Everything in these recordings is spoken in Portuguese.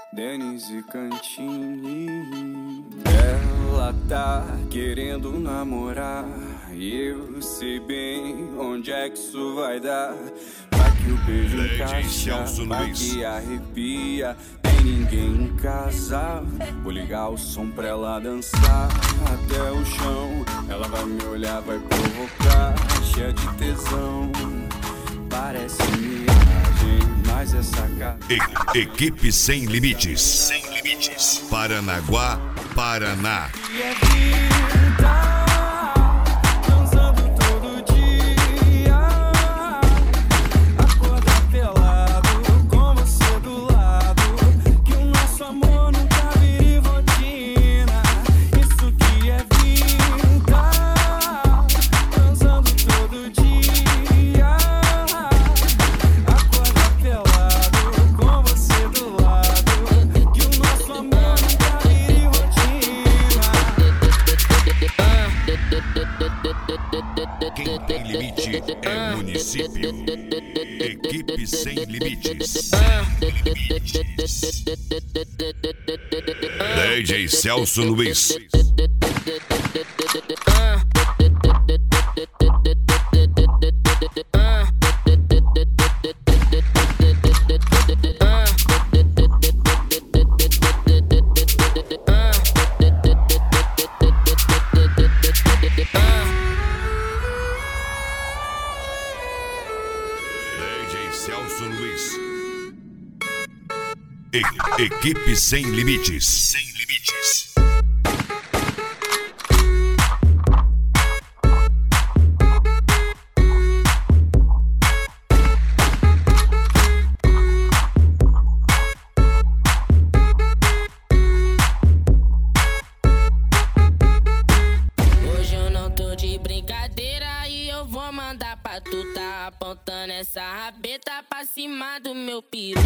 Denise Cantini. Ela tá querendo namorar e eu sei bem onde é que isso vai dar. Vai que o beijo encaixa, vai que arrepia. Tem ninguém em casa, vou ligar o som pra ela dançar até o chão. Ela vai me olhar, vai provocar, cheia de tesão. Parece miragem, mas é sacada. Equipe Sem Limites. Sem Limites. Paranaguá, Paraná. Quem tem limite é município. Equipe Sem Limites. DJ Celso Luiz. Celso Luiz. Equipe Sem Limites. Sem Limites. Hoje eu não tô de brincadeira e eu vou mandar pra tu tá apontando essa rabeta pra cima do meu piru.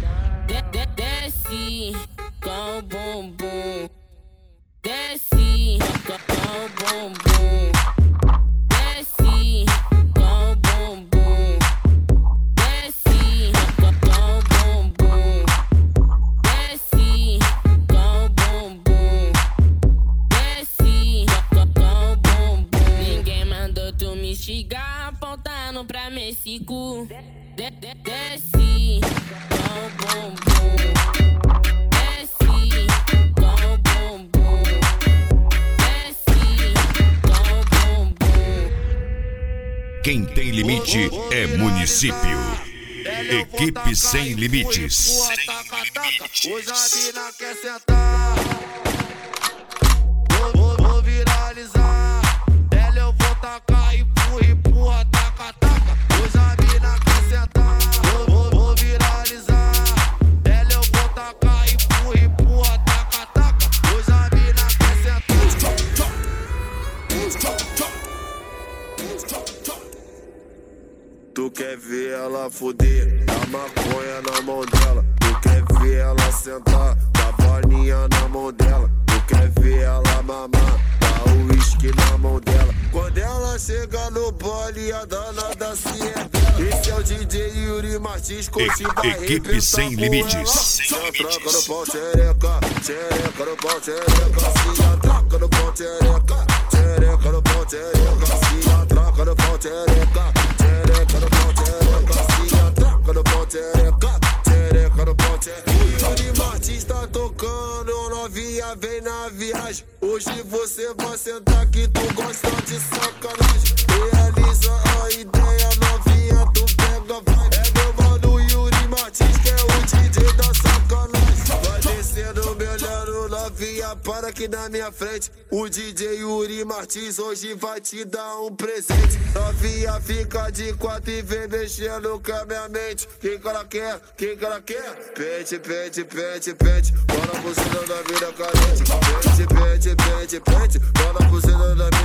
Desce com o bumbum, desce com o bumbum, desce com o bumbum, desce com o bumbum, desce com o bumbum, desce com o bumbum. Ninguém mandou tu me xingar apontando pra esse cu. Desce com o bumbum, desce com o bumbum, desce com o bumbum. Quem tem limite é município. Equipe Sem Limites. Hoje a mina quer sentar. Vou viralizar. Ela eu vou tacar, empurra, taca, taca. Hoje a mina quer sentar. Vou viralizar. Ela eu vou tacar, empurra, taca, taca. Hoje a mina quer sentar. Tu quer ver ela foder, dá maconha na mão dela. Tu quer ver ela sentar, dá bolinha na mão dela. Tu quer ver ela mamar, dá o uísque na mão dela. Quando ela chega no bole, a danada se revela. Esse é o DJ Yuri Martins, coach vai Equipe Sem Limites. Se atraca no pau, xereca, xereca no pau, xereca. Se atraca no pau, xereca, xereca no pau, xereca. Se atraca no pau, xereca, xereca no pau, xereca. Se atraca no pau, xereca, xereca no pau, xereca. O Yuri Martins tá tocando, novinha vem na viagem. Hoje você vai sentar que tu gosta de sacanagem. Realiza a ideia, novinha, tu pega, vai. É meu mano Yuri Martins que é o DJ da sacanagem. Vai descendo, me olhando, novinha, para aqui na minha frente. O DJ Yuri Martins hoje vai te dar um presente. Novinha fica de quatro e vem mexendo com a minha mente. Quem que ela quer? Quem que ela quer? Pente, pente, pente, pente. Bora buzina da vida carente. Pente, pente, pente, pente. Bora buzina da